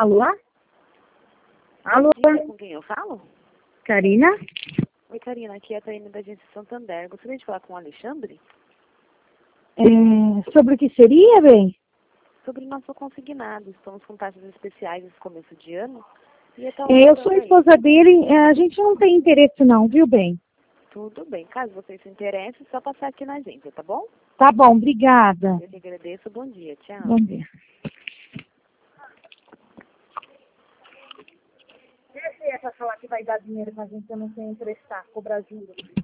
Alô? Alô? Com quem eu falo? Karina? Oi, Karina, aqui é a Taína da Agência Santander. Gostaria de falar com o Alexandre? Sobre o que seria, bem? Sobre nosso consignado. Estamos com taxas especiais nesse começo de ano. E Eu sou a esposa dele, a gente não tem interesse não, viu, bem? Tudo bem. Caso vocês se interessem, é só passar aqui na agência, tá bom? Tá bom, obrigada. Eu te agradeço. Bom dia. Tchau. Bom dia. Deixa essa falar que vai dar dinheiro pra gente, eu não sei emprestar, cobrar juros.